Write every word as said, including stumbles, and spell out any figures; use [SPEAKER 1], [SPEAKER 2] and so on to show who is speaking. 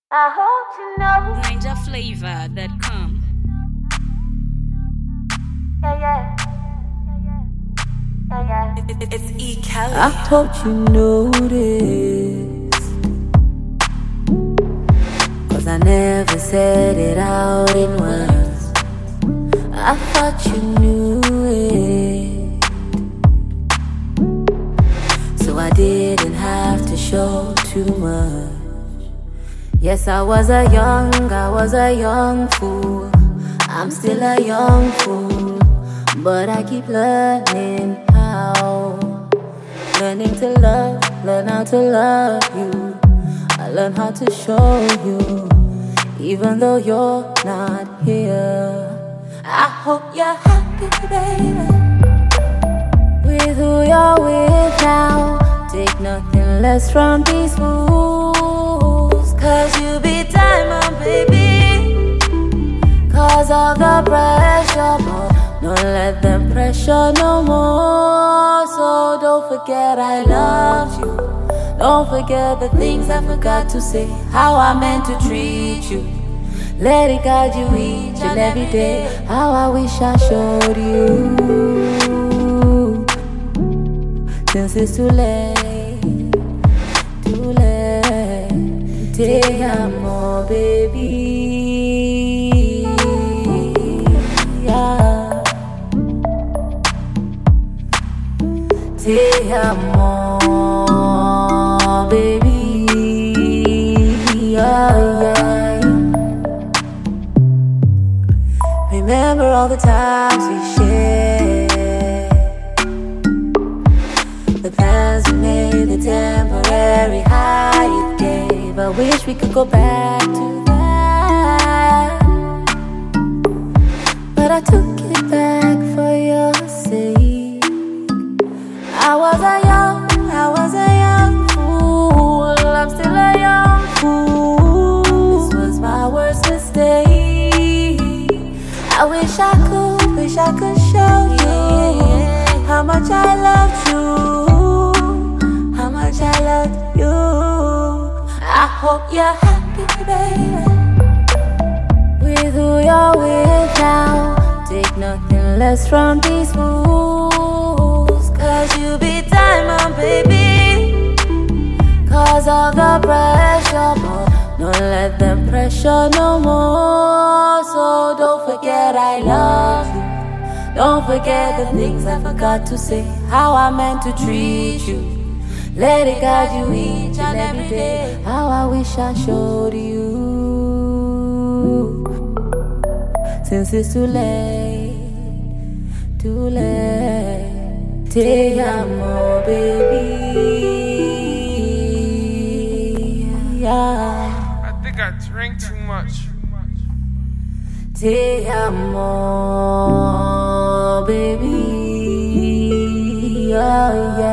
[SPEAKER 1] I hope you know.
[SPEAKER 2] ninja flavor dot com.
[SPEAKER 1] Yeah, yeah. Yeah, yeah.
[SPEAKER 3] It, it, it's E. Kelly.
[SPEAKER 4] I hope you noticed, 'cause I never said it out in words. I thought you knew it, so I didn't have to show too much. Yes, I was a young, I was a young fool. I'm still a young fool, but I keep learning how. Learning to love, learn how to love you. I learn how to show you, even though you're not here. I hope you're happy, baby, with who you're with now. Take nothing less from these fools, 'cause you be diamond, baby. 'Cause of the pressure, but don't let them pressure no more. So don't forget I love you. Don't forget the things I forgot to say, how I meant to treat you. Let it guide you each and every day, how I wish I showed you. Since it's too late, too late. Te amo, baby. Yeah. Te amo, baby. Yeah, yeah. Remember all the times we shared, the plans we made, the temporary high it gave. I wish we could go back to that, but I took it back for your sake. I was a young, I was a young fool. I'm still a young fool. This was my worst mistake. I wish I could, wish I could show you how much I loved you, how much I loved you. I hope you're happy, baby, with who you're with now. Take nothing less from these fools, 'cause you be diamond, baby. 'Cause of the pressure, but don't let them pressure no more. So don't forget I love you. Don't forget the things I forgot to say, how I meant to treat you. Let it guide you each and every day, how I wish I showed you. Since it's too late, too late. Te amo, baby. Yeah.
[SPEAKER 5] I think I drink too much.
[SPEAKER 4] Te amo, baby. Yeah, yeah.